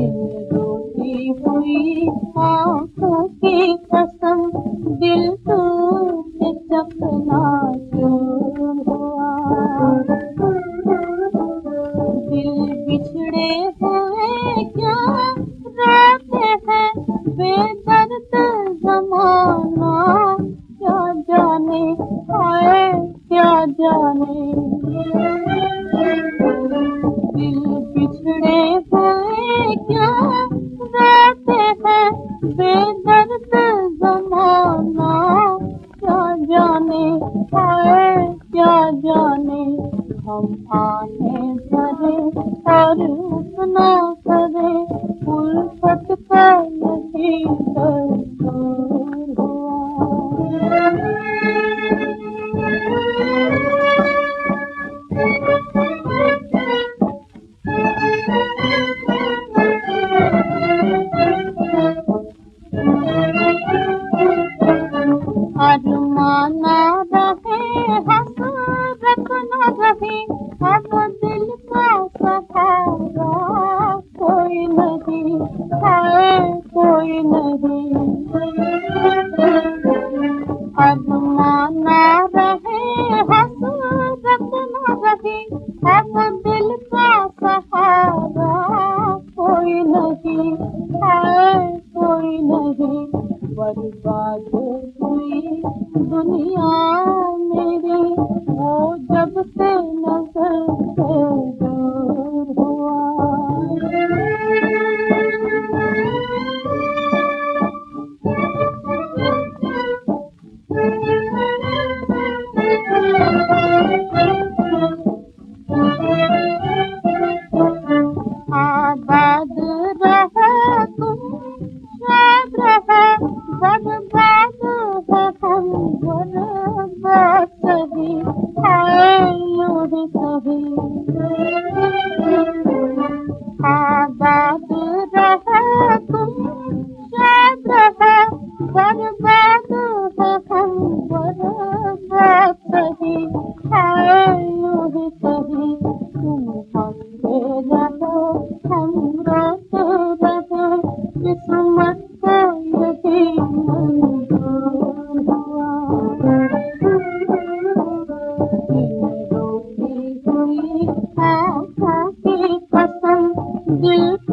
रोती हुई आँखों की कसम, दिल टूट चकनाचूर हुआ। दिल बिछड़े हुए क्या रोते हैं, बेदर्द ज़माना क्या जाने, हाय क्या जाने। दिल बिछड़े हुए क्या रोते हैं, बेदर्द ज़माना क्या जाने, हाय क्या जाने। हम आहें भरे और अपना करे, उल्फत का यही दस्तूर हुआ। अरमाना रहे हसरत न रही, अब दिल का सहारा कोई नहीं, हाय कोई नहीं। अरमाना रहे हसरत न रही, अब दिल का सहारा कोई नहीं, हाय कोई नहीं। बर्बाद हुई दुनिया मेरी, वो जब से नजर से दूर हुआ। आबाद रहो तुम, शाद रहो, बर्बाद हो हम बर्बाद सही, हाय यूं ही सही। आबाद रहो तुम, शाद रहो, बर्बाद हो हम बर्बाद सही, हाय यूं ही सही। तुम हंसते रहो हम रोते रहो, किस्मत को यही मंजूर हुआ। रोती हुई आँखों की कसम, दिल